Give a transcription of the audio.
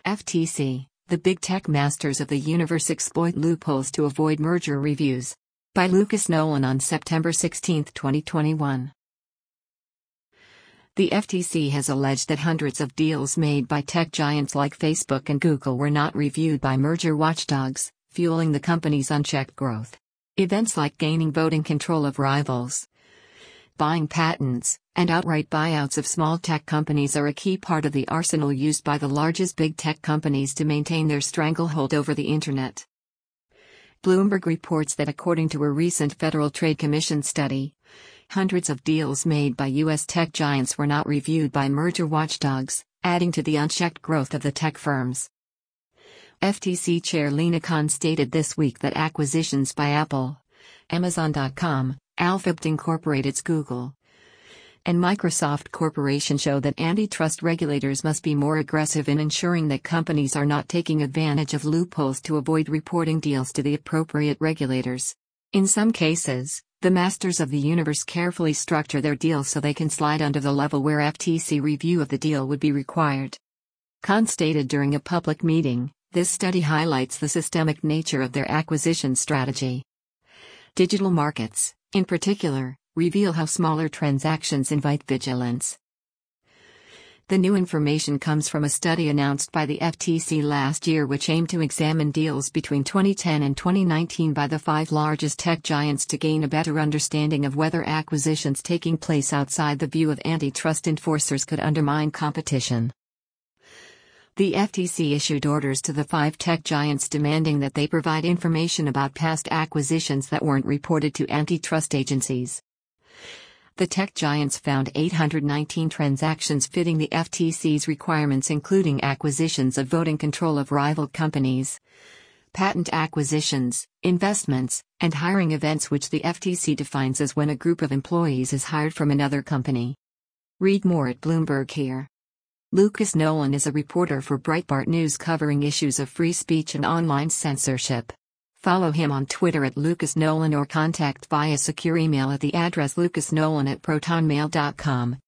FTC, the big tech masters of the universe exploit loopholes to avoid merger reviews. By Lucas Nolan on September 16, 2021. The FTC has alleged that hundreds of deals made by tech giants like Facebook and Google were not reviewed by merger watchdogs, fueling the company's unchecked growth. Events like gaining voting control of rivals, buying patents, and outright buyouts of small tech companies are a key part of the arsenal used by the largest big tech companies to maintain their stranglehold over the internet. Bloomberg reports that according to a recent Federal Trade Commission study, hundreds of deals made by U.S. tech giants were not reviewed by merger watchdogs, adding to the unchecked growth of the tech firms. FTC Chair Lina Khan stated this week that acquisitions by Apple, Amazon.com, Alphabet Incorporated's Google, and Microsoft Corporation show that antitrust regulators must be more aggressive in ensuring that companies are not taking advantage of loopholes to avoid reporting deals to the appropriate regulators. In some cases, the masters of the universe carefully structure their deals so they can slide under the level where FTC review of the deal would be required. Khan stated during a public meeting, this study highlights the systemic nature of their acquisition strategy. Digital markets, in particular, reveal how smaller transactions invite vigilance. The new information comes from a study announced by the FTC last year which aimed to examine deals between 2010 and 2019 by the 5 largest tech giants to gain a better understanding of whether acquisitions taking place outside the view of antitrust enforcers could undermine competition. The FTC issued orders to the 5 tech giants demanding that they provide information about past acquisitions that weren't reported to antitrust agencies. The tech giants found 819 transactions fitting the FTC's requirements, including acquisitions of voting control of rival companies, patent acquisitions, investments, and hiring events, which the FTC defines as when a group of employees is hired from another company. Read more at Bloomberg here. Lucas Nolan is a reporter for Breitbart News covering issues of free speech and online censorship. Follow him on Twitter at Lucas Nolan or contact via secure email at the address lucasnolan@protonmail.com.